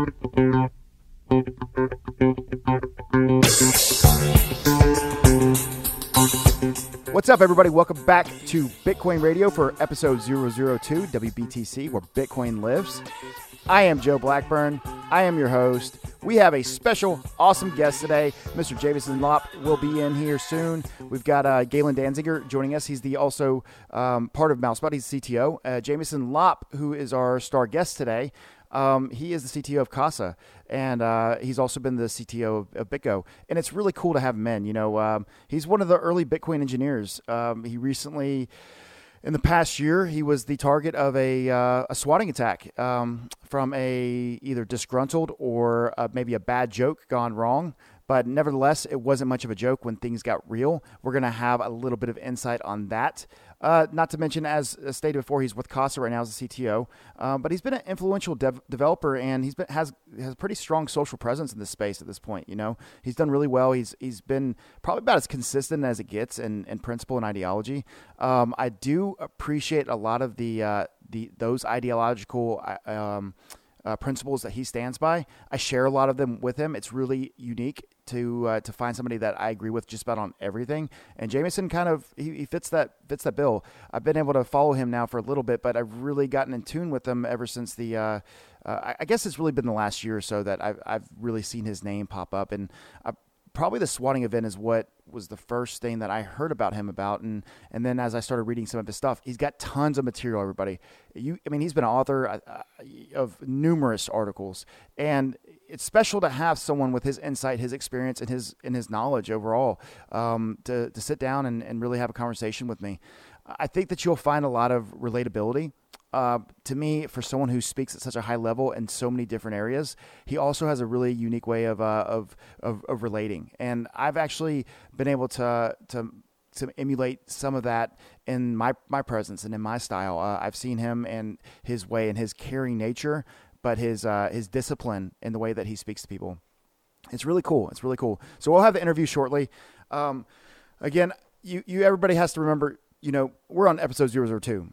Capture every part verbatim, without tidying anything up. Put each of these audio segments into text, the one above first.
What's up, everybody? Welcome back to Bitcoin Radio for episode zero zero two, W B T C, where Bitcoin lives. I am Joe Blackburn. I am your host. We have a special, awesome guest today. Mister Jameson Lopp will be in here soon. We've got uh, Galen Danziger joining us. He's the also um, part of MouseSpout. He's the C T O. Uh, Jameson Lopp, who is our star guest today, Um, he is the C T O of Casa, and uh, he's also been the C T O of, of BitGo. And it's really cool to have him in. You know, um, he's one of the early Bitcoin engineers. Um, he recently, in the past year, he was the target of a uh, a swatting attack um, from a either disgruntled or uh, maybe a bad joke gone wrong. But nevertheless, it wasn't much of a joke when things got real. We're going to have a little bit of insight on that. Uh, not to mention, as stated before, he's with Casa right now as a C T O. Um, but he's been an influential dev- developer, and he's been has has a pretty strong social presence in this space at this point. You know, he's done really well. He's he's been probably about as consistent as it gets in, in principle and ideology. Um, I do appreciate a lot of the uh, the those ideological Um, Uh, principles that he stands by. I share a lot of them with him. It's really unique to uh, to find somebody that I agree with just about on everything. And Jameson kind of he, he fits that fits that bill. I've been able to follow him now for a little bit, but I've really gotten in tune with him ever since the. Uh, uh, I guess it's really been the last year or so that I've I've really seen his name pop up, and I, probably the swatting event is what was the first thing that I heard about him about. And, and then as I started reading some of his stuff, he's got tons of material, everybody. You, I mean, he's been an author uh, of numerous articles, and it's special to have someone with his insight, his experience, and his, and his knowledge overall, um, to, to sit down and, and really have a conversation with me. I think that you'll find a lot of relatability. Uh, to me, for someone who speaks at such a high level in so many different areas, he also has a really unique way of uh, of, of of relating. And I've actually been able to to to emulate some of that in my my presence and in my style. Uh, I've seen him and his way and his caring nature, but his uh, his discipline in the way that he speaks to people. It's really cool. It's really cool. So we'll have the interview shortly. Um, again, you you everybody has to remember. You know, we're on episode zero zero two.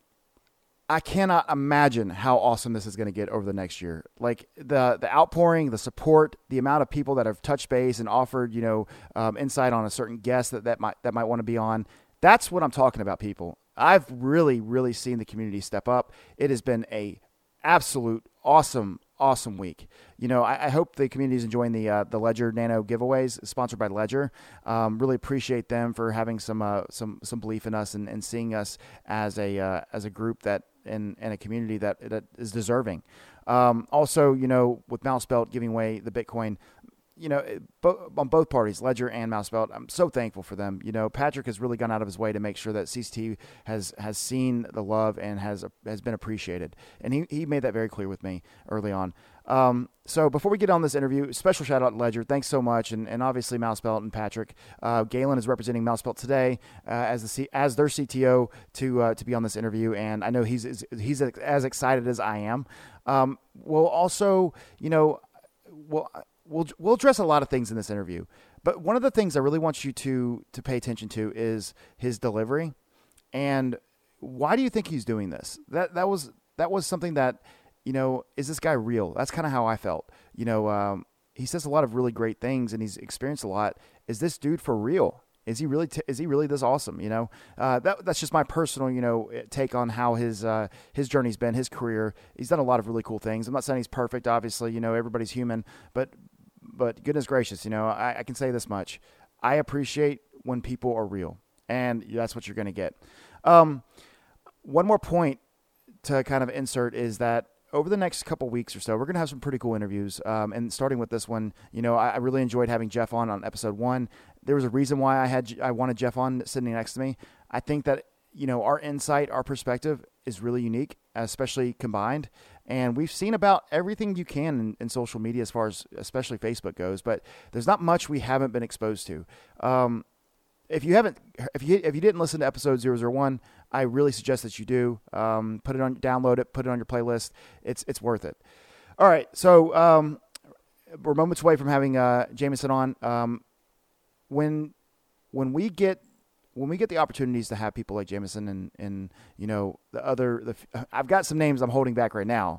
I cannot imagine how awesome this is going to get over the next year. Like the the outpouring, the support, the amount of people that have touched base and offered, you know, um, insight on a certain guest that, that might that might want to be on. That's what I'm talking about, people. I've really, really seen the community step up. It has been a absolute awesome, awesome week. You know, I, I hope the community is enjoying the uh, the Ledger Nano giveaways sponsored by Ledger. Um, really appreciate them for having some uh, some some belief in us and, and seeing us as a uh, as a group that. And, and a community that, that is deserving. Um, also, you know, with MouseSpout giving away the Bitcoin, you know, bo- on both parties, Ledger and MouseSpout, I'm so thankful for them. You know, Patrick has really gone out of his way to make sure that C C T has has seen the love and has has been appreciated. And he, he made that very clear with me early on. Um, so before we get on this interview, special shout out to Ledger. Thanks so much. And, and obviously MouseSpout and Patrick. Uh, Galen is representing MouseSpout today uh, as the C- as their C T O to uh, to be on this interview. And I know he's he's as excited as I am. Um, we'll also, you know, we'll, we'll, we'll address a lot of things in this interview. But one of the things I really want you to to pay attention to is his delivery. And why do you think he's doing this? That that was that was something that, you know, is this guy real? That's kind of how I felt. You know, um, he says a lot of really great things and he's experienced a lot. Is this dude for real? Is he really, t- is he really this awesome? You know, uh, that, that's just my personal, you know, take on how his, uh, his journey's been, his career. He's done a lot of really cool things. I'm not saying he's perfect. Obviously, you know, everybody's human, but, but goodness gracious, you know, I, I can say this much. I appreciate when people are real, and that's what you're going to get. Um, one more point to kind of insert is that over the next couple weeks or so, we're going to have some pretty cool interviews. Um, and starting with this one, you know, I, I really enjoyed having Jeff on on episode one. There was a reason why I had I wanted Jeff on sitting next to me. I think that, you know, our insight, our perspective is really unique, especially combined. And we've seen about everything you can in, in social media as far as especially Facebook goes, but there's not much we haven't been exposed to. Um, If you haven't, if you if you didn't listen to episode zero zero one, I really suggest that you do. Um, put it on, download it, put it on your playlist. It's it's worth it. All right, so um, we're moments away from having uh, Jameson on. Um, when when we get when we get the opportunities to have people like Jameson and and you know the other the I've got some names I'm holding back right now.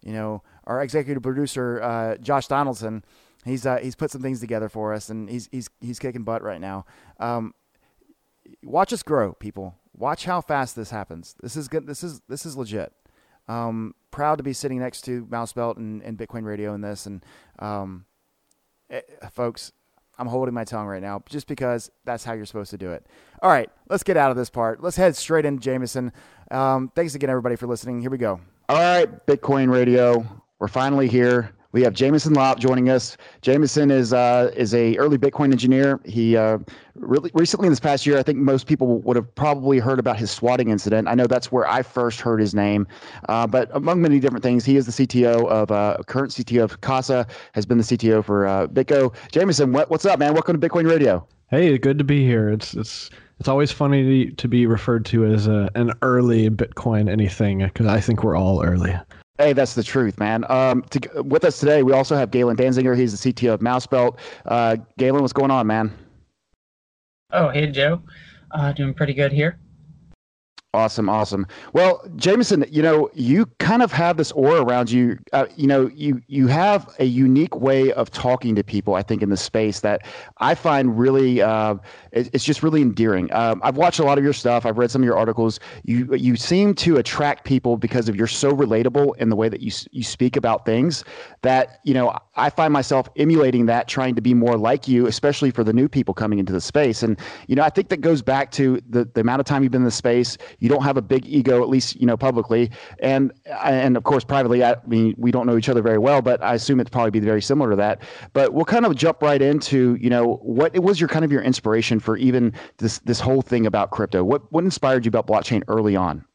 You know, our executive producer, uh, Josh Donaldson, he's uh, he's put some things together for us, and he's he's he's kicking butt right now. Um, watch us grow, people. Watch how fast this happens. This is good. This is this is legit. Um, proud to be sitting next to Mousebelt and, and Bitcoin Radio in this, and um, it, folks, I'm holding my tongue right now just because that's how you're supposed to do it. All right, let's get out of this part. Let's head straight into Jameson. Um, thanks again, everybody, for listening. Here we go. All right, Bitcoin Radio. We're finally here. We have Jameson Lopp joining us. Jameson is uh, is a early Bitcoin engineer. He uh, really recently in this past year, I think most people would have probably heard about his swatting incident. I know that's where I first heard his name. Uh, but among many different things, he is the C T O of uh, current C T O of Casa, has been the C T O for uh, BitGo. Jameson, what, what's up, man? Welcome to Bitcoin Radio. Hey, good to be here. It's it's it's always funny to, to be referred to as a, an early Bitcoin anything, because I think we're all early. Hey, that's the truth, man. Um, to, with us today, we also have Galen Danziger. He's the C T O of Mousebelt. Uh, Galen, what's going on, man? Oh, hey, Joe. Uh, doing pretty good here. Awesome, awesome. Well, Jameson, you know, you kind of have this aura around you. Uh, you know, you you have a unique way of talking to people, I think, in the space that I find really, uh, it, it's just really endearing. Um, I've watched a lot of your stuff. I've read some of your articles. You you seem to attract people because of you're so relatable in the way that you you speak about things that, you know, I find myself emulating that, trying to be more like you, especially for the new people coming into the space. And, you know, I think that goes back to the, the amount of time you've been in the space. You don't have a big ego, at least, you know, publicly. And, and of course, privately, I mean, we don't know each other very well, but I assume it's probably be very similar to that. But we'll kind of jump right into, you know, what it was your kind of your inspiration for even this, this whole thing about crypto. What, what inspired you about blockchain early on?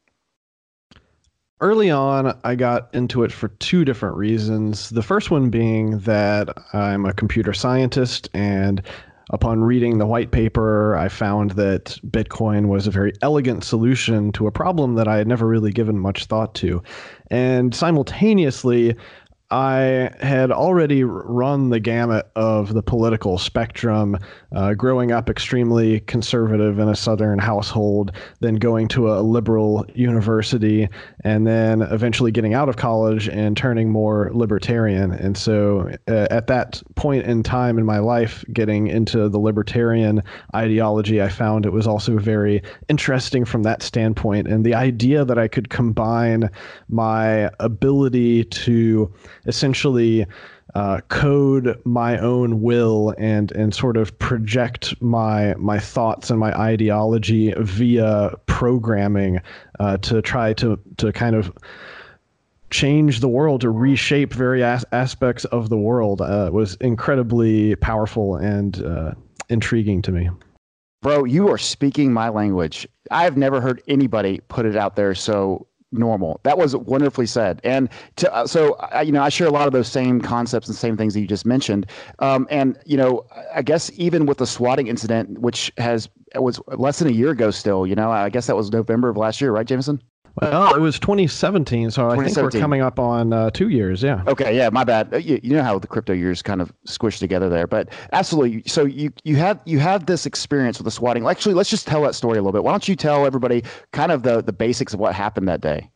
Early on, I got into it for two different reasons. The first one being that I'm a computer scientist, and upon reading the white paper, I found that Bitcoin was a very elegant solution to a problem that I had never really given much thought to. And simultaneously, I had already run the gamut of the political spectrum, uh, growing up extremely conservative in a Southern household, then going to a liberal university, and then eventually getting out of college and turning more libertarian. And so uh, at that point in time in my life, getting into the libertarian ideology, I found it was also very interesting from that standpoint. And the idea that I could combine my ability to essentially uh, code my own will and and sort of project my my thoughts and my ideology via programming uh, to try to to kind of change the world, to reshape various aspects of the world uh, was incredibly powerful and uh, intriguing to me. Bro, you are speaking my language. I've never heard anybody put it out there so normal. That was wonderfully said. And to, uh, so, I, you know, I share a lot of those same concepts and same things that you just mentioned. Um, and, you know, I guess even with the swatting incident, which has, it was less than a year ago still, you know, I guess that was November of last year, right, Jameson? Well, it was twenty seventeen, so I think we're coming up on uh, two years, yeah. Okay, yeah, my bad. You, you know how the crypto years kind of squished together there, but absolutely. So you you had you had this experience with the swatting. Actually, let's just tell that story a little bit. Why don't you tell everybody kind of the the basics of what happened that day?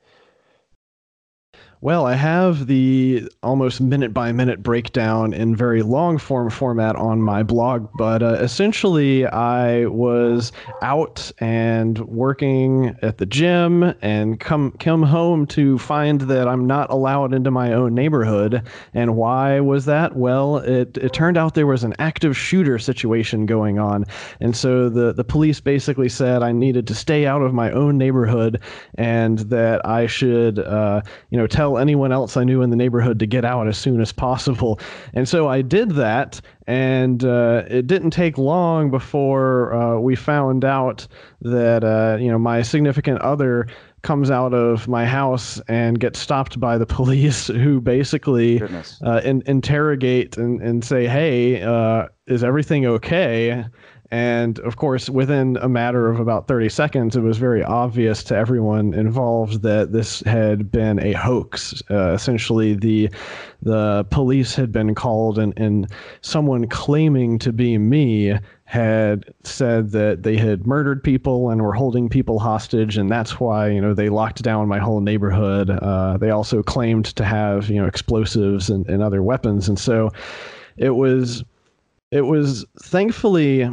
Well, I have the almost minute-by-minute breakdown in very long-form format on my blog, but uh, essentially I was out and working at the gym and come come home to find that I'm not allowed into my own neighborhood. And why was that? Well, it, it turned out there was an active shooter situation going on, and so the, the police basically said I needed to stay out of my own neighborhood and that I should, uh, you know, tell anyone else I knew in the neighborhood to get out as soon as possible. And so I did that, and uh, it didn't take long before uh, we found out that, uh, you know, my significant other comes out of my house and gets stopped by the police, who basically uh, in, interrogate and, and say, hey, uh, is everything okay? And of course, within a matter of about thirty seconds, it was very obvious to everyone involved that this had been a hoax. Uh, essentially, the the police had been called, and, and someone claiming to be me had said that they had murdered people and were holding people hostage, and that's why, you know, they locked down my whole neighborhood. Uh, they also claimed to have, you know, explosives and, and other weapons. And so it was, it was thankfully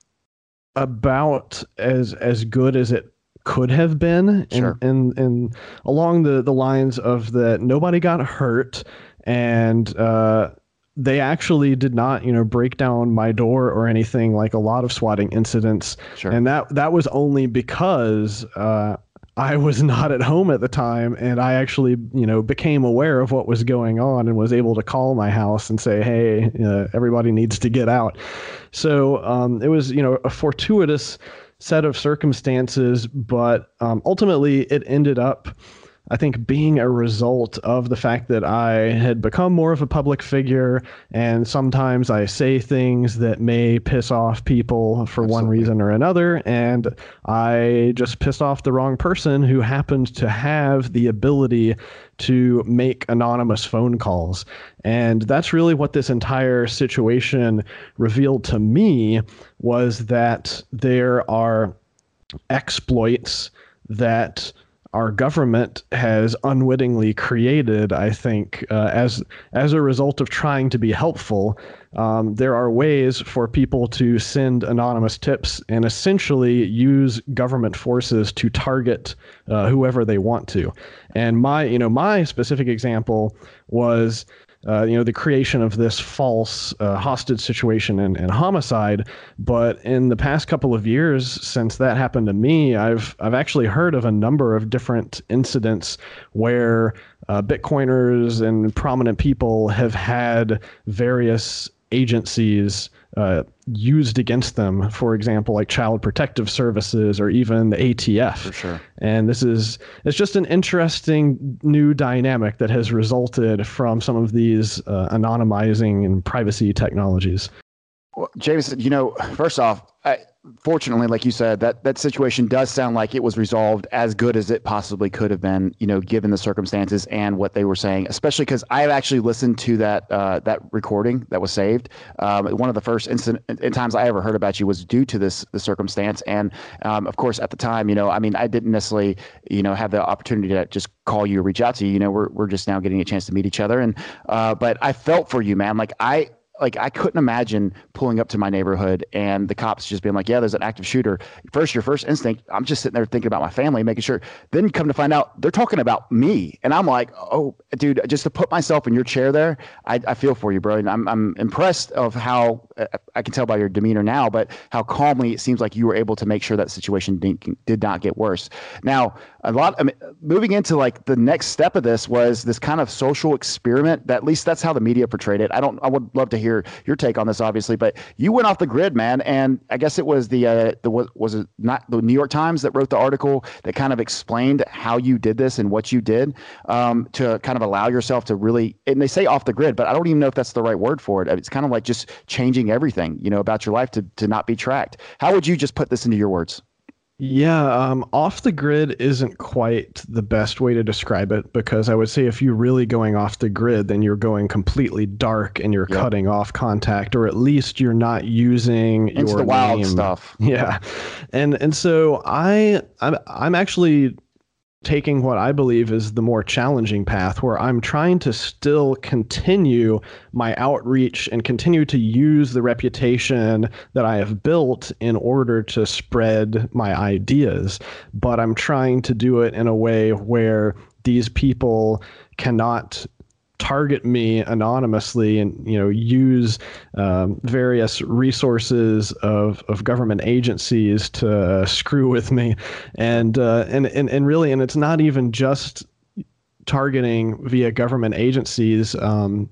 about as, as good as it could have been. Sure. And, and, and along the, the lines of that nobody got hurt, and, uh, they actually did not, you know, break down my door or anything like a lot of swatting incidents. Sure. And that that was only because uh, I was not at home at the time, and I actually, you know, became aware of what was going on and was able to call my house and say, hey, uh, everybody needs to get out. So um, it was, you know, a fortuitous set of circumstances, but um, ultimately it ended up, I think, being a result of the fact that I had become more of a public figure, and sometimes I say things that may piss off people for Absolutely. one reason or another, and I just pissed off the wrong person who happened to have the ability to make anonymous phone calls. And that's really what this entire situation revealed to me, was that there are exploits that our government has unwittingly created, I think, uh, as as a result of trying to be helpful. Um, there are ways for people to send anonymous tips and essentially use government forces to target uh, whoever they want to. And my, you know, my specific example was, Uh, you know, the creation of this false uh, hostage situation and, and homicide. But in the past couple of years since that happened to me, I've I've actually heard of a number of different incidents where uh, Bitcoiners and prominent people have had various agencies uh, used against them, for example, like Child Protective Services or even the A T F. For sure. And this is, it's just an interesting new dynamic that has resulted from some of these uh, anonymizing and privacy technologies. Well, Jameson, you know, first off, I, fortunately, like you said, that that situation does sound like it was resolved as good as it possibly could have been, you know, given the circumstances and what they were saying, especially because I have actually listened to that uh, that recording that was saved. Um, one of the first incident, in times I ever heard about you was due to this the circumstance. And um, of course, at the time, you know, I mean, I didn't necessarily, you know, have the opportunity to just call you or reach out to you. You know, we're, we're just now getting a chance to meet each other. And uh, but I felt for you, man. Like I. Like I couldn't imagine pulling up to my neighborhood and the cops just being like, yeah, there's an active shooter. First, your first instinct, I'm just sitting there thinking about my family, making sure. Then come to find out they're talking about me. And I'm like, oh, dude, just to put myself in your chair there, I, I feel for you, bro. And I'm, I'm impressed of how, I can tell by your demeanor now, but how calmly it seems like you were able to make sure that situation did, did not get worse. Now, a lot, I mean, moving into like the next step of this was this kind of social experiment that, at least that's how the media portrayed it. I don't, I would love to hear your take on this, obviously, but you went off the grid, man. And I guess it was the, uh, the was, was it not the New York Times that wrote the article that kind of explained how you did this and what you did um, to kind of allow yourself to really, and they say off the grid, but I don't even know if that's the right word for it. It's kind of like just changing everything, you know, about your life to, to not be tracked. How would you just put this into your words? Yeah, um, off the grid isn't quite the best way to describe it, because I would say if you're really going off the grid, then you're going completely dark and you're Yep. cutting off contact, or at least you're not using Into your the wild name. stuff. Yeah, and and so I I'm I'm actually taking what I believe is the more challenging path, where I'm trying to still continue my outreach and continue to use the reputation that I have built in order to spread my ideas. But I'm trying to do it in a way where these people cannot target me anonymously and, you know, use um, various resources of, of government agencies to uh, screw with me. And, uh, and, and, and really, and it's not even just targeting via government agencies. Um,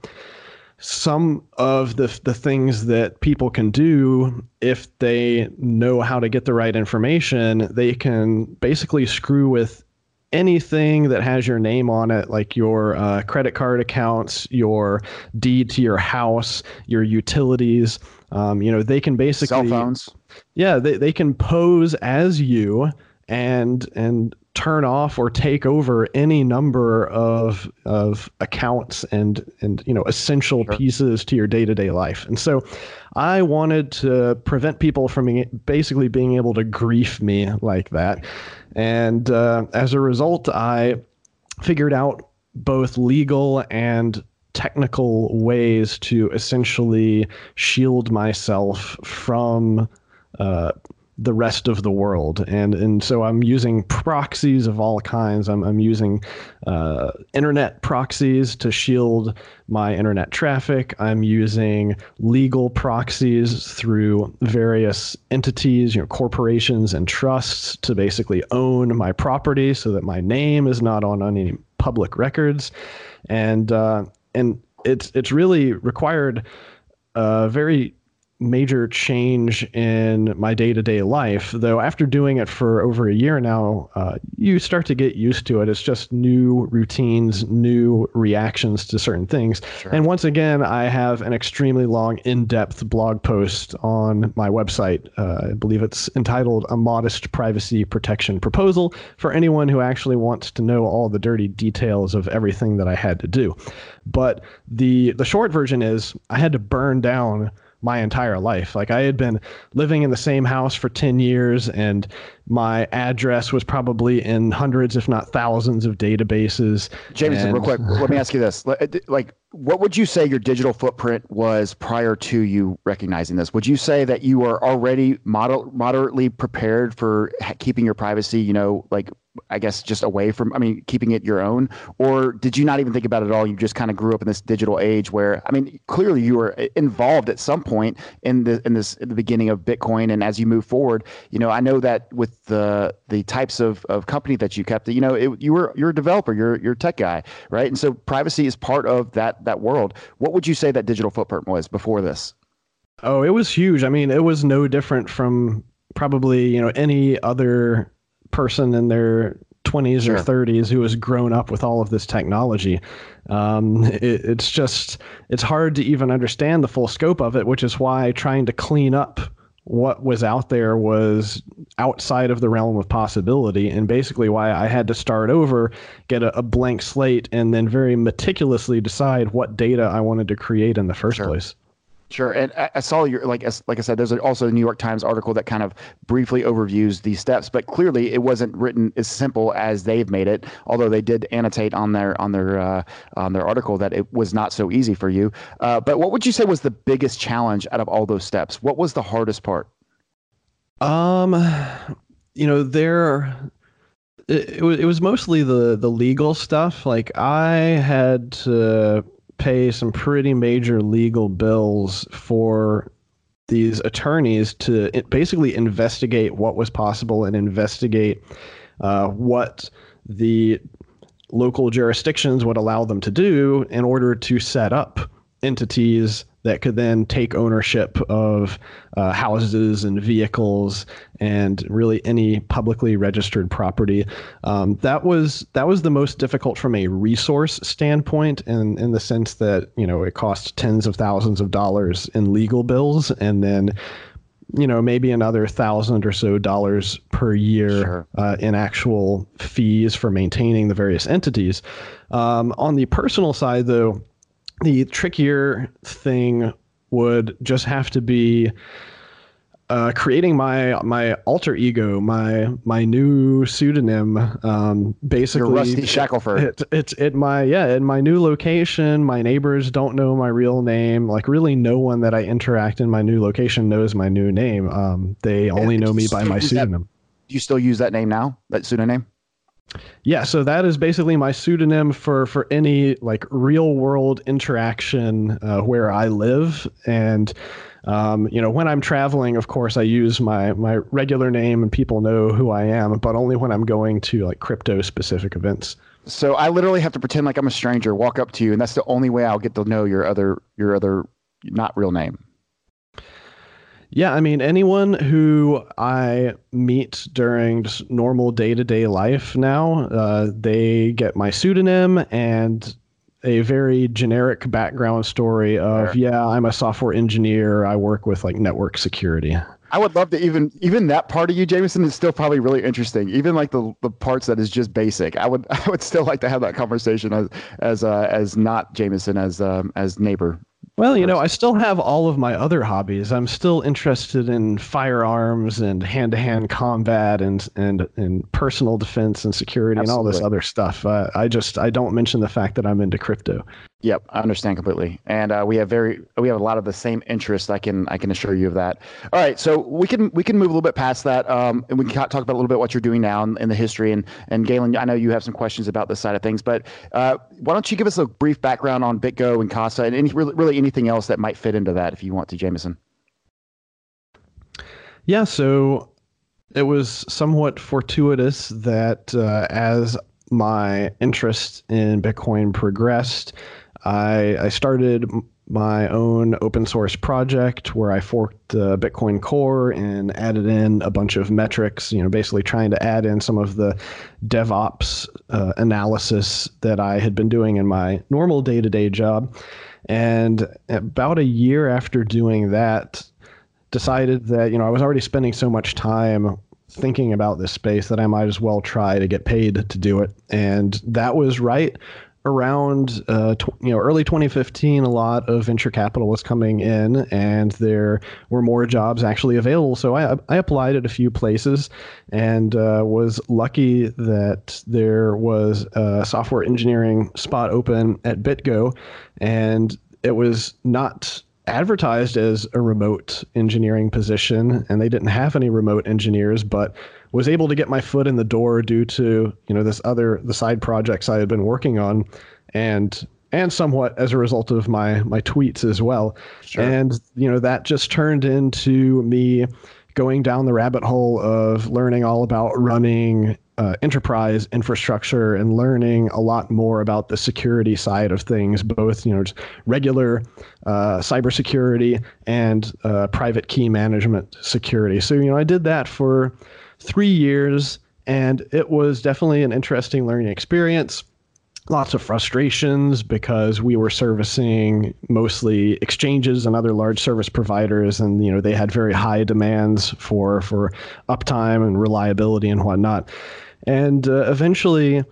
some of the the things that people can do, if they know how to get the right information, they can basically screw with anything that has your name on it, like your uh, credit card accounts, your deed to your house, your utilities. Um, you know, they can basically Cell phones. Yeah, they, they can pose as you and and turn off or take over any number of of accounts and and you know essential Sure. pieces to your day-to-day life. And so I wanted to prevent people from being, basically being able to grief me like that. And uh, as a result, I figured out both legal and technical ways to essentially shield myself from uh, the rest of the world. And and so I'm using proxies of all kinds. I'm, I'm using uh, internet proxies to shield my internet traffic. I'm using legal proxies through various entities, you know, corporations and trusts to basically own my property so that my name is not on any public records. And uh, and it's it's really required a very major change in my day-to-day life, though after doing it for over a year now, uh, you start to get used to it. It's just new routines, new reactions to certain things. Sure. And once again, I have an extremely long, in-depth blog post on my website. Uh, I believe it's entitled A Modest Privacy Protection Proposal for anyone who actually wants to know all the dirty details of everything that I had to do. But the the short version is I had to burn down my entire life. Like I had been living in the same house for ten years, and my address was probably in hundreds, if not thousands of databases. Jameson, and... real quick, let me ask you this. Like, what would you say your digital footprint was prior to you recognizing this? Would you say that you were already moder- moderately prepared for ha- keeping your privacy, you know, like, I guess just away from, I mean, keeping it your own? Or did you not even think about it at all? You just kind of grew up in this digital age where, I mean, clearly you were involved at some point in the, in this, in the beginning of Bitcoin. And as you move forward, you know, I know that with the, the types of, of company that you kept, you know, it, you were, you're a developer, you're, you're a tech guy, right? And so privacy is part of that, that world. What would you say that digital footprint was before this? Oh, it was huge. I mean, it was no different from probably, you know, any other person in their twenties sure. or thirties who has grown up with all of this technology. Um, it, it's just, it's hard to even understand the full scope of it, which is why trying to clean up what was out there was outside of the realm of possibility, and basically why I had to start over, get a, a blank slate, and then very meticulously decide what data I wanted to create in the first sure. place. Sure. And I, I saw your, like, as, like I said, there's also a New York Times article that kind of briefly overviews these steps, but clearly it wasn't written as simple as they've made it. Although they did annotate on their, on their, uh, on their article that it was not so easy for you. Uh, but what would you say was the biggest challenge out of all those steps? What was the hardest part? Um, you know, there, it, it was, it was mostly the, the legal stuff. Like I had to pay some pretty major legal bills for these attorneys to basically investigate what was possible and investigate uh, what the local jurisdictions would allow them to do in order to set up entities that could then take ownership of uh, houses and vehicles and really any publicly registered property. Um, that was that was the most difficult from a resource standpoint, in in the sense that, you know, it cost tens of thousands of dollars in legal bills, and then, you know, maybe another thousand or so dollars per year sure. uh, in actual fees for maintaining the various entities. Um, on the personal side, though, the trickier thing would just have to be uh, creating my my alter ego, my my new pseudonym. Um, basically, You're Rusty Shackelford. It's it's it my yeah in my new location. My neighbors don't know my real name. Like really, no one that I interact in my new location knows my new name. Um, they only know me by my pseudonym. That, do you still use that name now? That pseudonym? Yeah, so that is basically my pseudonym for, for any like real world interaction uh, where I live. And, um, you know, when I'm traveling, of course, I use my, my regular name and people know who I am, but only when I'm going to like crypto specific events. So I literally have to pretend like I'm a stranger, walk up to you, and that's the only way I'll get to know your other, your other not real name. Yeah, I mean, anyone who I meet during just normal day-to-day life now, uh, they get my pseudonym, and a very generic background story of, Sure. yeah, I'm a software engineer. I work with like network security. I would love to even even that part of you, Jameson, is still probably really interesting. Even like the the parts that is just basic. I would I would still like to have that conversation as as uh, as not Jameson as um, as neighbor. Well, you know, I still have all of my other hobbies. I'm still interested in firearms and hand-to-hand combat and and and personal defense and security and all this Absolutely. other stuff. Uh, I just I don't mention the fact that I'm into crypto. Yep, I understand completely, and uh, we have very we have a lot of the same interests. I can I can assure you of that. All right, so we can we can move a little bit past that, um, and we can talk about a little bit what you're doing now in, in the history. And and Galen, I know you have some questions about this side of things, but uh, why don't you give us a brief background on BitGo and Casa and any really, really anything else that might fit into that, if you want to, Jameson. Yeah, so it was somewhat fortuitous that uh, as my interest in Bitcoin progressed, I, I started my own open source project where I forked uh, Bitcoin Core and added in a bunch of metrics, you know, basically trying to add in some of the DevOps uh, analysis that I had been doing in my normal day-to-day job. And about a year after doing that, decided that, you know, I was already spending so much time thinking about this space that I might as well try to get paid to do it. And that was right around, uh, tw- you know, early twenty fifteen. A lot of venture capital was coming in and there were more jobs actually available. So I, I applied at a few places and uh, was lucky that there was a software engineering spot open at BitGo, and it was not advertised as a remote engineering position, and they didn't have any remote engineers, but was able to get my foot in the door due to, you know, this other, the side projects I had been working on, and and somewhat as a result of my my tweets as well. Sure. And, you know, that just turned into me going down the rabbit hole of learning all about running uh, enterprise infrastructure and learning a lot more about the security side of things, both, you know, just regular uh, cybersecurity and uh, private key management security. So, you know, I did that for three years, and it was definitely an interesting learning experience. Lots of frustrations because we were servicing mostly exchanges and other large service providers, and, you know, they had very high demands for for uptime and reliability and whatnot. And uh, eventually,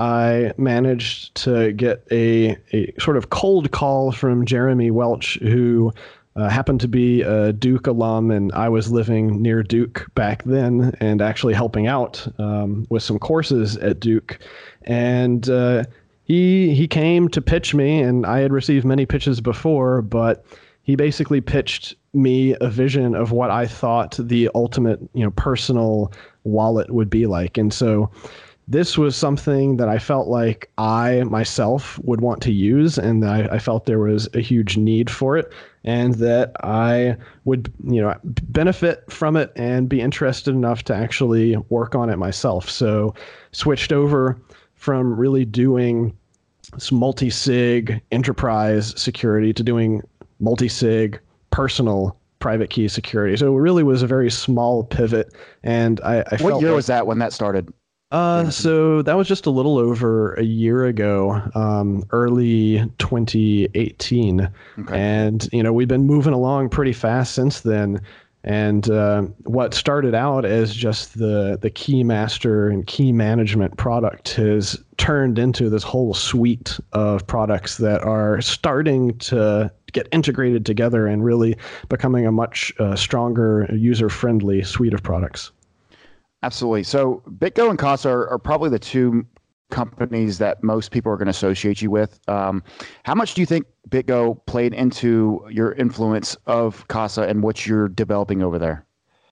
I managed to get a a sort of cold call from Jeremy Welch, who uh, happened to be a Duke alum, and I was living near Duke back then and actually helping out um, with some courses at Duke. And uh, he he came to pitch me, and I had received many pitches before, but he basically pitched me a vision of what I thought the ultimate, you know, personal wallet would be like. And so this was something that I felt like I myself would want to use, and I, I felt there was a huge need for it, and that I would, you know, benefit from it and be interested enough to actually work on it myself. So switched over from really doing some multi-sig enterprise security to doing multi-sig personal private key security. So it really was a very small pivot. And I, I What felt year like, was that when that started? uh, so that was just a little over a year ago, um, early twenty eighteen. Okay. And, you know, we've been moving along pretty fast since then. And uh, what started out as just the the key master and key management product has turned into this whole suite of products that are starting to get integrated together and really becoming a much uh, stronger, user-friendly suite of products. Absolutely. So BitGo and Casa are, are probably the two companies that most people are going to associate you with. Um, how much do you think BitGo played into your influence of Casa and what you're developing over there?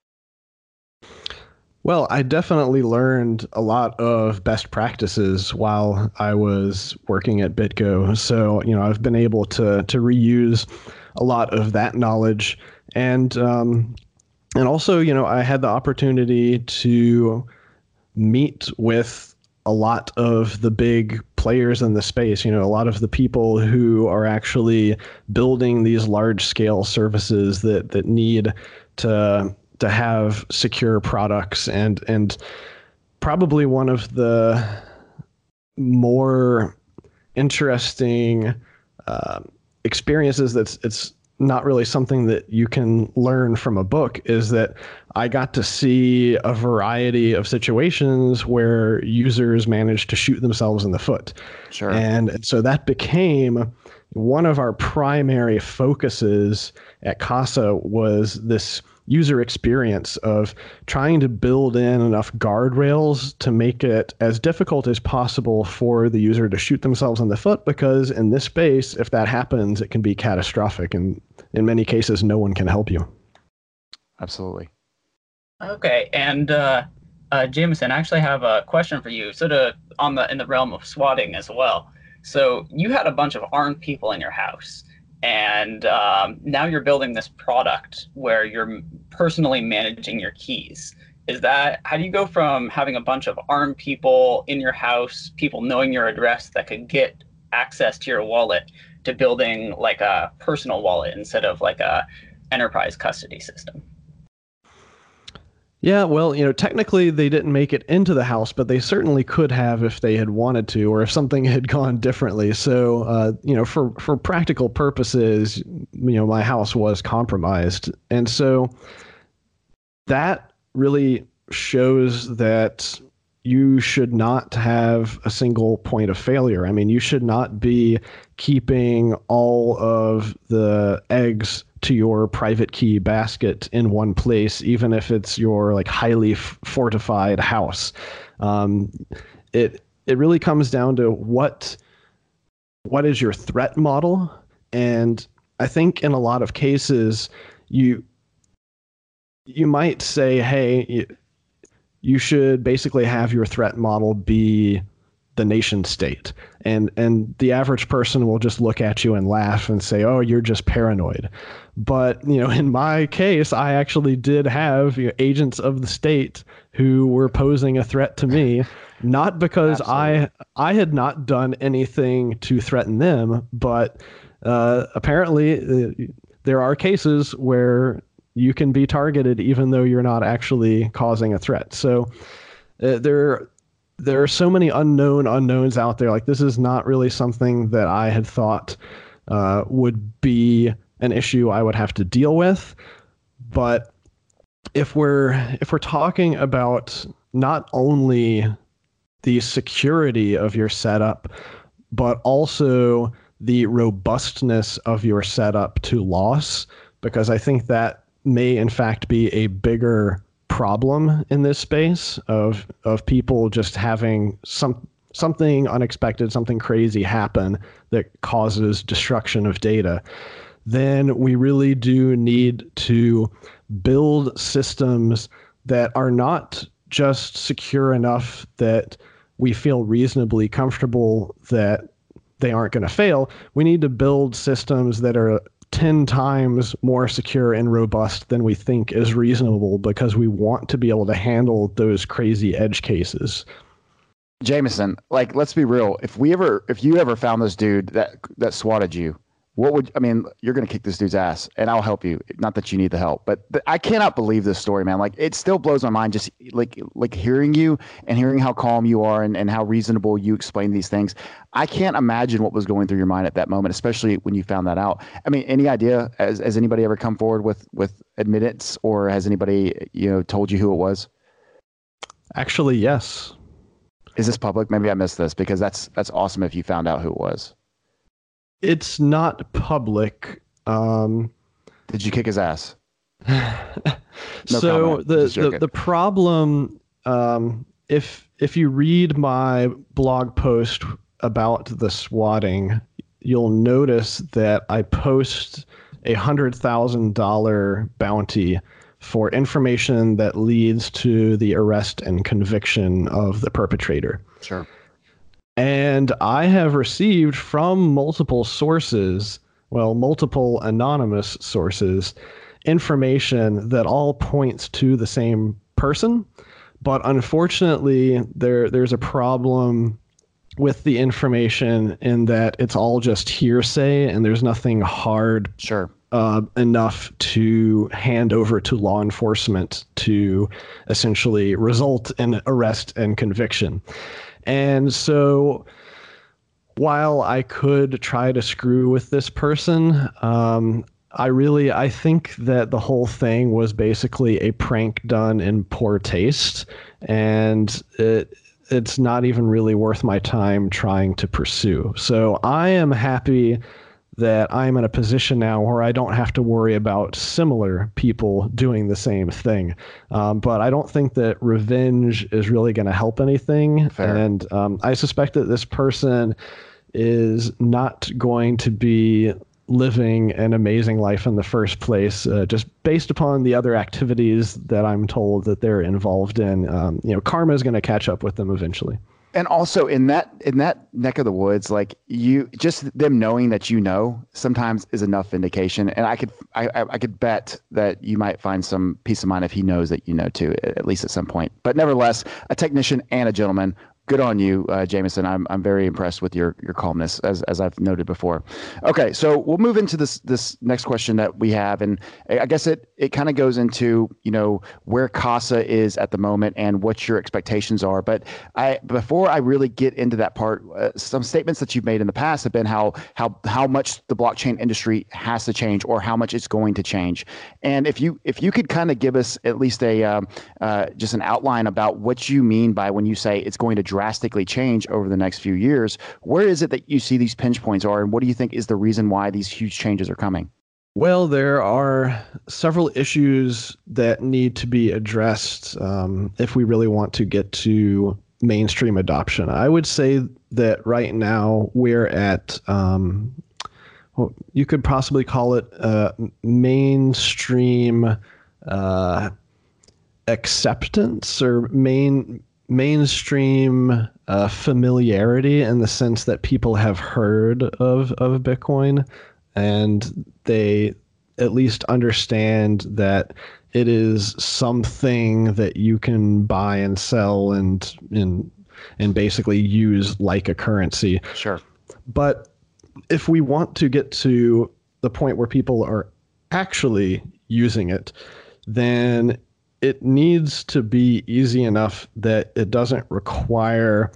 Well, I definitely learned a lot of best practices while I was working at BitGo. So, you know, I've been able to to reuse a lot of that knowledge. And um, and also, you know, I had the opportunity to meet with a lot of the big players in the space, you know, a lot of the people who are actually building these large scale services that that need to to have secure products. And and probably one of the more interesting uh, experiences that's it's not really something that you can learn from a book is that I got to see a variety of situations where users managed to shoot themselves in the foot. Sure. And, and so that became one of our primary focuses at Casa was this user experience of trying to build in enough guardrails to make it as difficult as possible for the user to shoot themselves in the foot, because in this space, if that happens, it can be catastrophic. And in many cases, no one can help you. Absolutely. Okay. And uh, uh, Jameson, I actually have a question for you, sort of on the in the realm of swatting as well. So you had a bunch of armed people in your house. And um, now you're building this product where you're personally managing your keys. Is that, how do you go from having a bunch of armed people in your house, people knowing your address that could get access to your wallet, to building like a personal wallet instead of like a enterprise custody system? Yeah, well, you know, technically they didn't make it into the house, but they certainly could have if they had wanted to, or if something had gone differently. So, uh, you know, for, for practical purposes, you know, my house was compromised. And so that really shows that you should not have a single point of failure. I mean, you should not be keeping all of the eggs to your private key basket in one place, even if it's your like highly f- fortified house. Um, it it really comes down to what what is your threat model, and I think in a lot of cases you you might say, hey, you, you should basically have your threat model be the nation state. And and the average person will just look at you and laugh and say, oh, you're just paranoid. But, you know, in my case, I actually did have, you know, agents of the state who were posing a threat to me, not because I I had not done anything to threaten them, but uh, apparently uh, there are cases where you can be targeted even though you're not actually causing a threat. So uh, there There are so many unknown unknowns out there. Like, this is not really something that I had thought uh, would be an issue I would have to deal with. But if we're if we're talking about not only the security of your setup, but also the robustness of your setup to loss, because I think that may in fact be a bigger problem in this space of of people just having some something unexpected, something crazy happen that causes destruction of data, then we really do need to build systems that are not just secure enough that we feel reasonably comfortable that they aren't going to fail. We need to build systems that are ten times more secure and robust than we think is reasonable, because we want to be able to handle those crazy edge cases. Jameson, like, let's be real. If we ever, if you ever found this dude that that swatted you, what would, I mean, you're going to kick this dude's ass, and I'll help you. Not that you need the help, but th- I cannot believe this story, man. Like, it still blows my mind just like like hearing you and hearing how calm you are and, and how reasonable you explain these things. I can't imagine what was going through your mind at that moment, especially when you found that out. I mean, any idea, has, has anybody ever come forward with, with admittance, or has anybody, you know, told you who it was? Actually, yes. Is this public? Maybe I missed this, because that's that's awesome if you found out who it was. It's not public. Um, Did you kick his ass? no so the, the the problem, um, if if you read my blog post about the swatting, you'll notice that I post a hundred thousand dollar bounty for information that leads to the arrest and conviction of the perpetrator. Sure. And I have received from multiple sources, well, multiple anonymous sources, information that all points to the same person. But unfortunately, there there's a problem with the information in that it's all just hearsay, and there's nothing hard sure. uh, enough to hand over to law enforcement to essentially result in arrest and conviction. And so while I could try to screw with this person, um, I really, I think that the whole thing was basically a prank done in poor taste, and it it's not even really worth my time trying to pursue. So I am happy that I'm in a position now where I don't have to worry about similar people doing the same thing. Um, but I don't think that revenge is really going to help anything. Fair. And um, I suspect that this person is not going to be living an amazing life in the first place, uh, just based upon the other activities that I'm told that they're involved in. Um, you know, karma is going to catch up with them eventually. And also in that in that neck of the woods, like you, just them knowing that you know sometimes is enough indication. And I could I, I could bet that you might find some peace of mind if he knows that you know too, at least at some point. But nevertheless, a technician and a gentleman. Good on you, uh, Jameson. I'm I'm very impressed with your your calmness, as as I've noted before. Okay, so we'll move into this this next question that we have, and I guess it it kind of goes into, you know, where Casa is at the moment and what your expectations are. But I before I really get into that part, uh, some statements that you've made in the past have been how how how much the blockchain industry has to change, or how much it's going to change. And if you if you could kind of give us at least a um, uh, just an outline about what you mean by when you say it's going to drastically change over the next few years, where is it that you see these pinch points are, and what do you think is the reason why these huge changes are coming? Well, there are several issues that need to be addressed um, if we really want to get to mainstream adoption. I would say that right now we're at, um, well, you could possibly call it uh, mainstream uh, acceptance, or main mainstream uh, familiarity, in the sense that people have heard of, of Bitcoin, and they at least understand that it is something that you can buy and sell and, and, and basically use like a currency. Sure. But if we want to get to the point where people are actually using it, then it needs to be easy enough that it doesn't require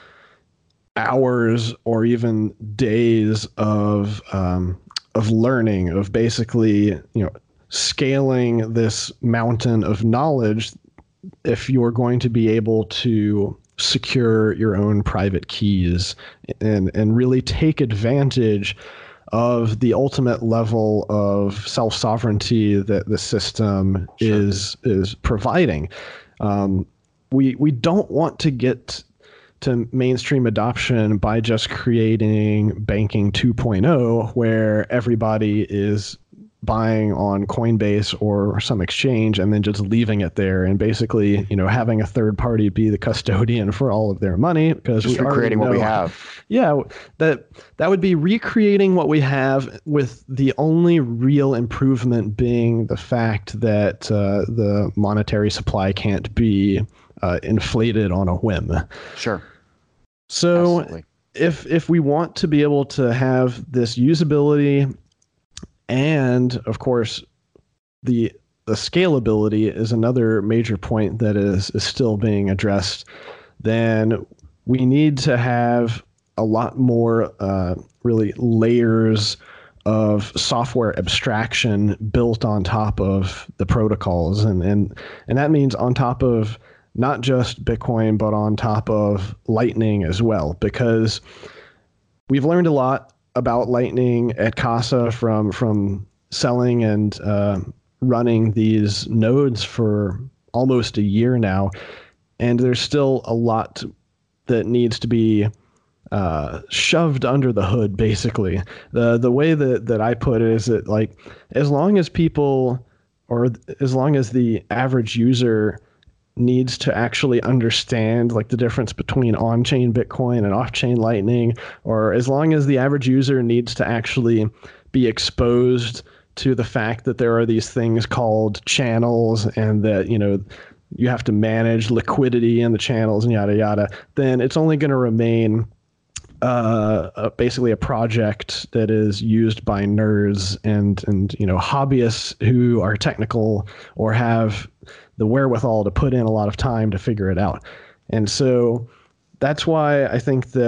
hours or even days of um, of learning, of basically, you know, scaling this mountain of knowledge if you're going to be able to secure your own private keys and and really take advantage of the ultimate level of self-sovereignty that the system sure. is is providing. Um, we we don't want to get to mainstream adoption by just creating banking two point oh, where everybody is buying on Coinbase or some exchange and then just leaving it there and basically, you know, having a third party be the custodian for all of their money, because just we recreating know, what we have. Yeah, that that would be recreating what we have, with the only real improvement being the fact that uh, the monetary supply can't be uh, inflated on a whim. Sure. So Absolutely. if if we want to be able to have this usability, and of course, the the scalability is another major point that is, is still being addressed, then we need to have a lot more uh, really layers of software abstraction built on top of the protocols. And, and, and that means on top of not just Bitcoin, but on top of Lightning as well, because we've learned a lot about Lightning at Casa from from selling and uh, running these nodes for almost a year now, and there's still a lot that needs to be uh, shoved under the hood. Basically, the the way that that I put it is that, like, as long as people, or as long as the average user needs to actually understand, like, the difference between on-chain Bitcoin and off-chain Lightning, or as long as the average user needs to actually be exposed to the fact that there are these things called channels, and that, you know, you have to manage liquidity in the channels and yada yada, then it's only going to remain uh, a, basically a project that is used by nerds and and you know, hobbyists who are technical or have the wherewithal to put in a lot of time to figure it out. And so that's why I think that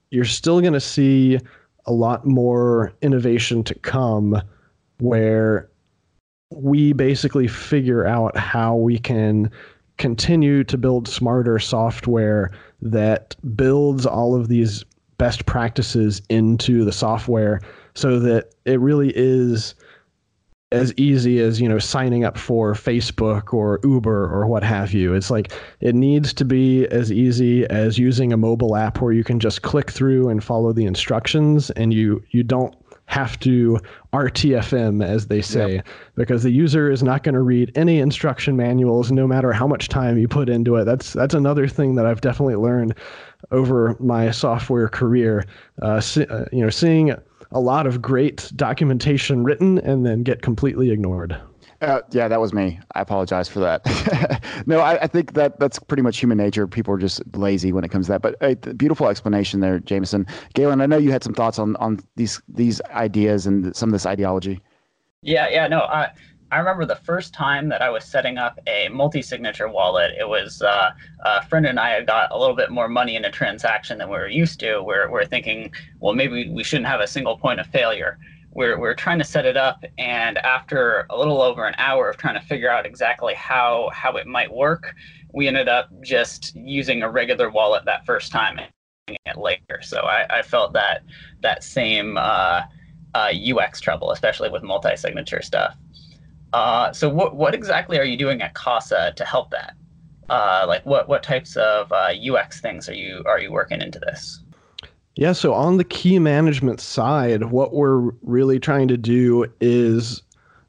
you're still going to see a lot more innovation to come, where we basically figure out how we can continue to build smarter software that builds all of these best practices into the software, so that it really is as easy as, you know, signing up for Facebook or Uber or what have you. It's like, it needs to be as easy as using a mobile app where you can just click through and follow the instructions, and you, you don't have to R T F M, as they say, yep. because the user is not going to read any instruction manuals, no matter how much time you put into it. That's, that's another thing that I've definitely learned over my software career. Uh, see, uh, you know, seeing a lot of great documentation written and then get completely ignored. Uh, yeah, that was me. I apologize for that. no, I, I think that that's pretty much human nature. People are just lazy when it comes to that. But uh, beautiful explanation there, Jameson. Galen, I know you had some thoughts on, on these these ideas and some of this ideology. Yeah, yeah, no, I I remember the first time that I was setting up a multi-signature wallet. It was uh, a friend and I had got a little bit more money in a transaction than we were used to. We're we're thinking, well, maybe we shouldn't have a single point of failure. We're we're trying to set it up, and after a little over an hour of trying to figure out exactly how how it might work, we ended up just using a regular wallet that first time and using it later. So I, I felt that that same uh, uh, U X trouble, especially with multi-signature stuff. Uh, so what what exactly are you doing at Casa to help that? Uh, like what what types of uh, U X things are you are you working into this? Yeah, so on the key management side, what we're really trying to do is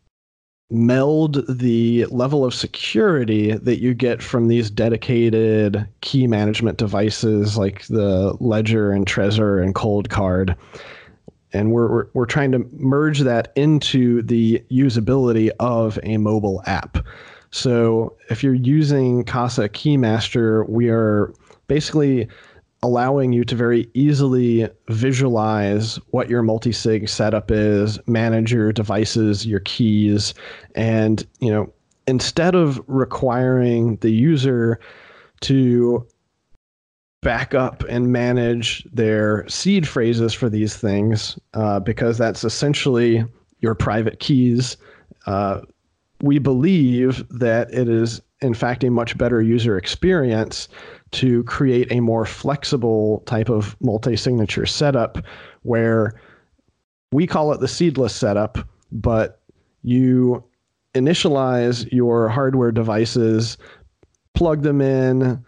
meld the level of security that you get from these dedicated key management devices like the Ledger and Trezor and Coldcard. And we're, we're we're trying to merge that into the usability of a mobile app. So if you're using Casa Keymaster, we are basically allowing you to very easily visualize what your multi-sig setup is, manage your devices, your keys, and, you know, instead of requiring the user to back up and manage their seed phrases for these things, uh, because that's essentially your private keys, uh, we believe that it is, in fact, a much better user experience to create a more flexible type of multi-signature setup where we call it the seedless setup, but you initialize your hardware devices, plug them in,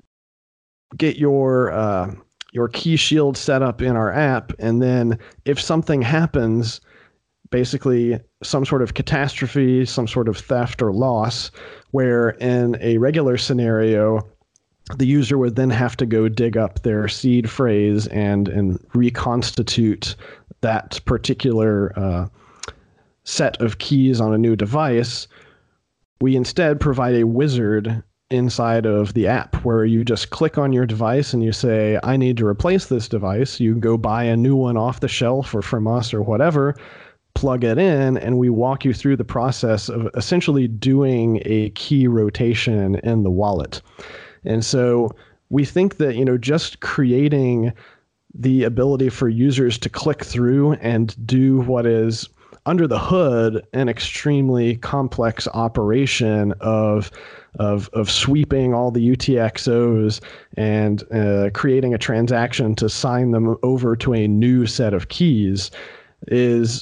get your uh, your key shield set up in our app, and then if something happens, basically some sort of catastrophe, some sort of theft or loss, where in a regular scenario, the user would then have to go dig up their seed phrase and, and reconstitute that particular uh, set of keys on a new device. We instead provide a wizard inside of the app where you just click on your device and you say, I need to replace this device. You go buy a new one off the shelf or from us or whatever, plug it in, and we walk you through the process of essentially doing a key rotation in the wallet. And so we think that, you know, just creating the ability for users to click through and do what is under the hood an extremely complex operation of of of sweeping all the U T X Os and uh, creating a transaction to sign them over to a new set of keys is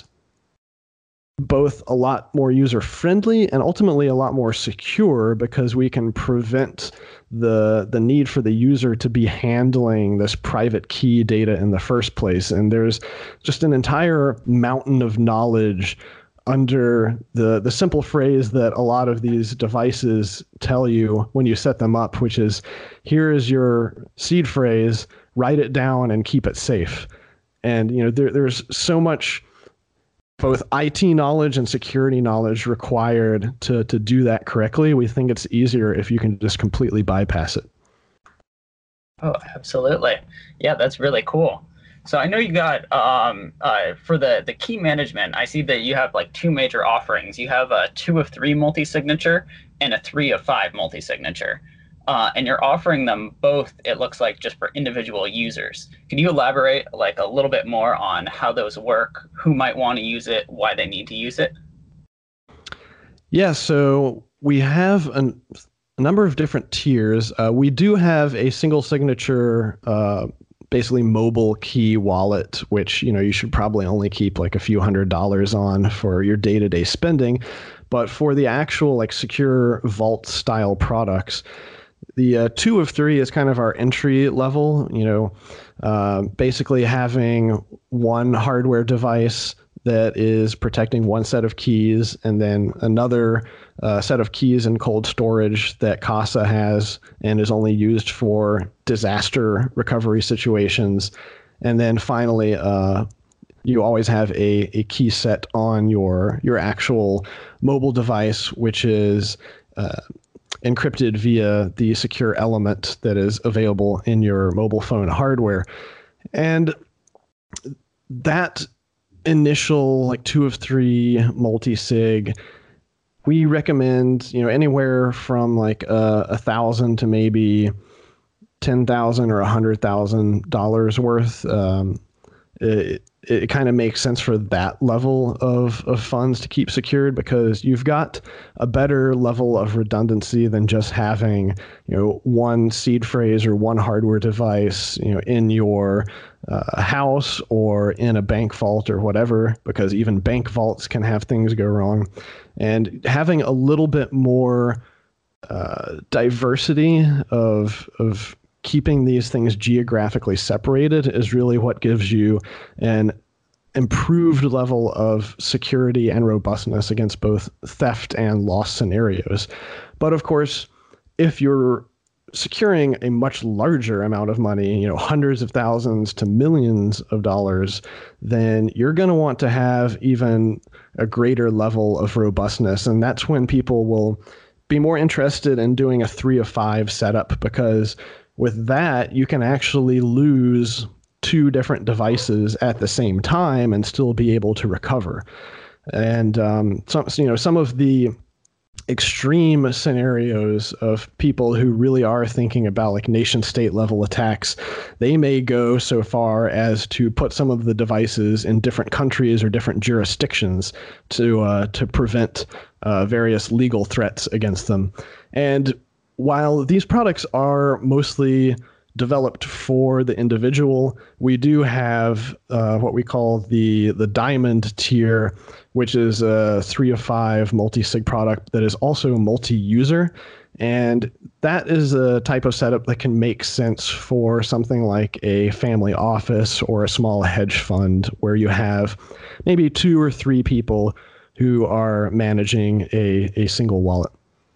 both a lot more user-friendly and ultimately a lot more secure, because we can prevent the the need for the user to be handling this private key data in the first place. And there's just an entire mountain of knowledge under the the simple phrase that a lot of these devices tell you when you set them up, which is, here is your seed phrase, write it down and keep it safe. And, you know, there there's so much both I T knowledge and security knowledge required to to do that correctly. We think it's easier if you can just completely bypass it. Oh, absolutely. Yeah, that's really cool. So I know you got, um, uh, for the, the key management, I see that you have like two major offerings. You have a two of three multi-signature and a three of five multi-signature. uh, and you're offering them both, it looks like, just for individual users. Can you elaborate like a little bit more on how those work, who might want to use it, why they need to use it? Yeah, so we have an, a number of different tiers. Uh, we do have a single signature, uh, basically mobile key wallet, which, you know, you should probably only keep like a few hundred dollars on for your day-to-day spending. But for the actual like secure vault style products, the uh, two of three is kind of our entry level, you know, uh, basically having one hardware device that is protecting one set of keys, and then another uh, set of keys in cold storage that Casa has and is only used for disaster recovery situations. And then finally, uh, you always have a, a key set on your, your actual mobile device, which is uh, encrypted via the secure element that is available in your mobile phone hardware. And that initial like two of three multi-sig, we recommend, you know, anywhere from like a, a thousand to maybe ten thousand or a hundred thousand dollars worth. Um, it it kind of makes sense for that level of, of funds to keep secured, because you've got a better level of redundancy than just having, you know, one seed phrase or one hardware device, you know, in your uh, house or in a bank vault or whatever, because even bank vaults can have things go wrong. And having a little bit more uh, diversity of of keeping these things geographically separated is really what gives you an improved level of security and robustness against both theft and loss scenarios. But of course, if you're securing a much larger amount of money, you know, hundreds of thousands to millions of dollars, then you're going to want to have even a greater level of robustness. And that's when people will be more interested in doing a three of five setup, because with that, you can actually lose two different devices at the same time and still be able to recover. And um, some, you know, some of the extreme scenarios of people who really are thinking about like nation state level attacks, they may go so far as to put some of the devices in different countries or different jurisdictions to uh, to prevent uh, various legal threats against them. And while these products are mostly developed for the individual, we do have uh, what we call the the diamond tier, which is a three of five multi-sig product that is also multi-user. And that is a type of setup that can make sense for something like a family office or a small hedge fund, where you have maybe two or three people who are managing a, a single wallet.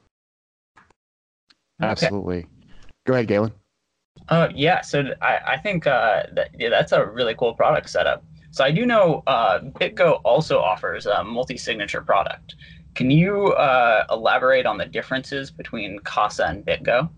Absolutely. Go ahead, Galen. Uh, yeah, so I, I think uh, that, yeah, that's a really cool product setup. So I do know uh, BitGo also offers a multi-signature product. Can you uh, elaborate on the differences between Casa and BitGo?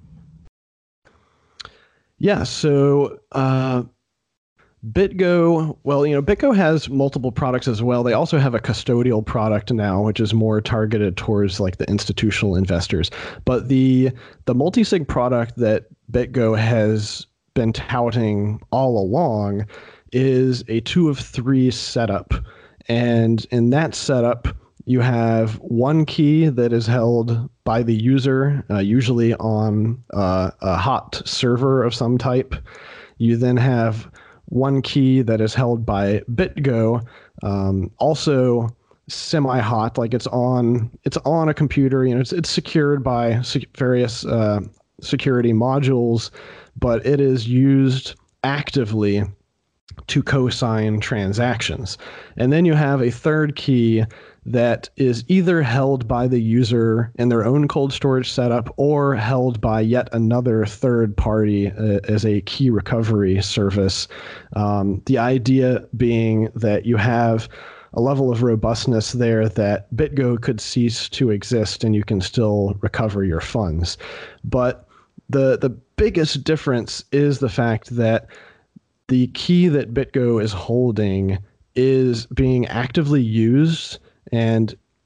Yeah, so uh, BitGo, well, you know, BitGo has multiple products as well. They also have a custodial product now, which is more targeted towards like the institutional investors. But the the multi-sig product that BitGo has been touting all along is a two of three setup. And in that setup, you have one key that is held by the user, uh, usually on uh, a hot server of some type. You then have one key that is held by BitGo, um, also semi-hot, like it's on it's on a computer. You know, it's it's secured by sec- various uh, security modules, but it is used actively to co-sign transactions. And then you have a third key that is either held by the user in their own cold storage setup or held by yet another third party uh, as a key recovery service. Um, the idea being that you have a level of robustness there that BitGo could cease to exist and you can still recover your funds. But the the biggest difference is the fact that the key that BitGo is holding is being actively used, and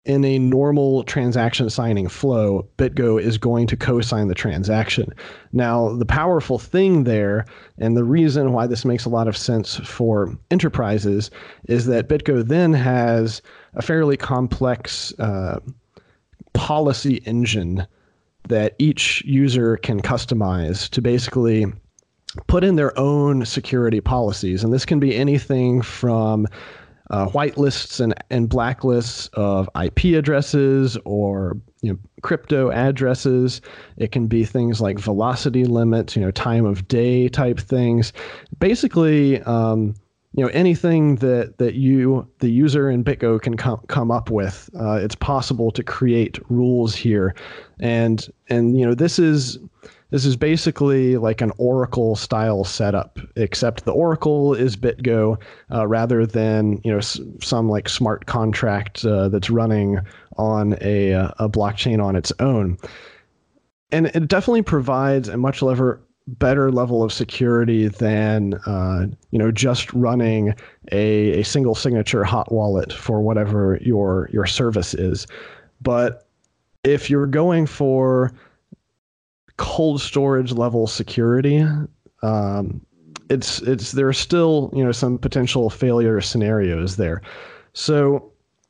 in a normal transaction signing flow, BitGo is going to co-sign the transaction. Now, the powerful thing there, and the reason why this makes a lot of sense for enterprises, is that BitGo then has a fairly complex uh, policy engine that each user can customize to basically put in their own security policies. And this can be anything from Uh, whitelists and, and blacklists of I P addresses or you know, crypto addresses. It can be things like velocity limits, you know, time of day type things. Basically, um, you know, anything that that you, the user in BitGo, can com- come up with. Uh, it's possible to create rules here, and and you know, this is. This is basically like an Oracle style setup, except the Oracle is BitGo uh, rather than you know s- some like smart contract uh, that's running on a, a blockchain on its own. And it definitely provides a much lever, better level of security than uh, you know just running a, a single signature hot wallet for whatever your your service is. But if you're going for cold storage level security, um, it's it's there are still you know some potential failure scenarios there. So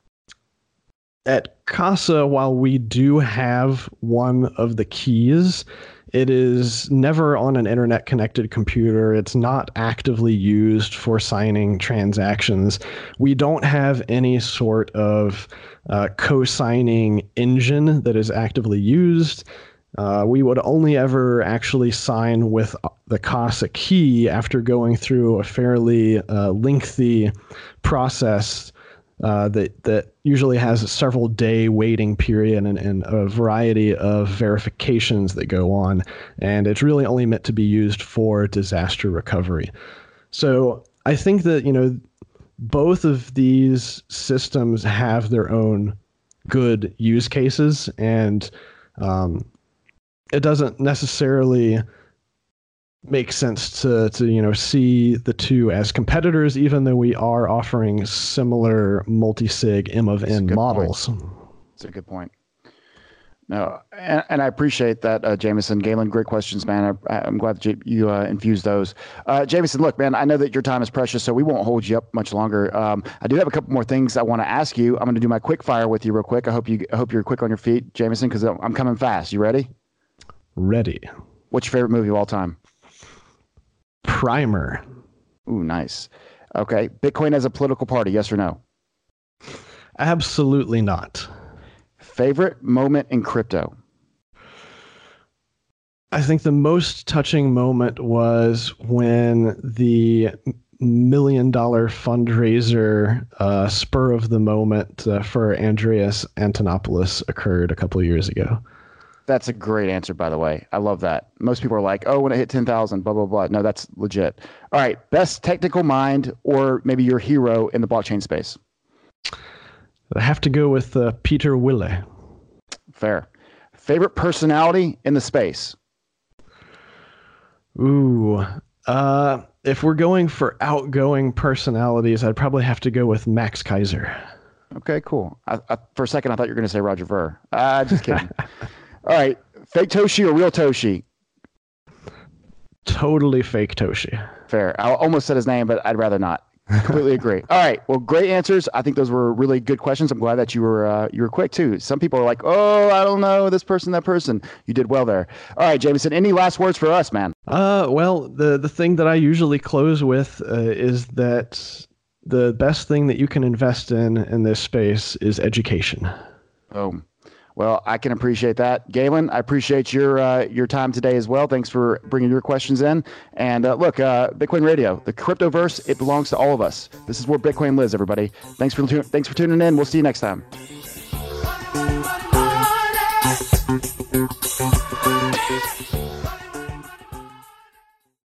at Casa, while we do have one of the keys, it is never on an internet connected computer. It's not actively used for signing transactions. We don't have any sort of uh, co-signing engine that is actively used. Uh, we would only ever actually sign with the Casa key after going through a fairly uh, lengthy process uh, that that usually has a several day waiting period and, and a variety of verifications that go on. And it's really only meant to be used for disaster recovery. So I think that, you know, both of these systems have their own good use cases, and um, it doesn't necessarily make sense to, to, you know, see the two as competitors, even though we are offering similar multi-sig M of N models. Point. That's a good point. No, and, and I appreciate that, uh, Jameson. Galen, great questions, man. I, I'm glad that you, you uh, infused those. Uh, Jameson, look, man, I know that your time is precious, so we won't hold you up much longer. Um, I do have a couple more things I want to ask you. I'm going to do my quick fire with you real quick. I hope you I hope you're quick on your feet, Jameson, because I'm coming fast. You ready? Ready. What's your favorite movie of all time? Primer. Ooh, nice. Okay. Bitcoin as a political party, yes or no? Absolutely not. Favorite moment in crypto? I think the most touching moment was when the million dollar fundraiser uh, spur of the moment uh, for Andreas Antonopoulos occurred a couple of years ago. That's a great answer, by the way. I love that. Most people are like, oh, when it hit ten thousand, blah, blah, blah. No, that's legit. All right. Best technical mind or maybe your hero in the blockchain space? I have to go with uh, Peter Wille. Fair. Favorite personality in the space? Ooh. Uh, if we're going for outgoing personalities, I'd probably have to go with Max Kaiser. Okay, cool. I, I, for a second, I thought you were going to say Roger Ver. Uh, just kidding. All right. Fake Toshi or real Toshi? Totally fake Toshi. Fair. I almost said his name, but I'd rather not. Completely agree. All right. Well, great answers. I think those were really good questions. I'm glad that you were uh, you were quick too. Some people are like, oh, I don't know, this person, that person. You did well there. All right, Jameson, any last words for us, man? Uh, well, the, the thing that I usually close with uh, is that the best thing that you can invest in in this space is education. Oh, well, I can appreciate that. Galen, I appreciate your uh, your time today as well. Thanks for bringing your questions in. And uh, look, uh, Bitcoin Radio, the cryptoverse, it belongs to all of us. This is where Bitcoin lives, everybody. Thanks for tu- thanks for tuning in. We'll see you next time.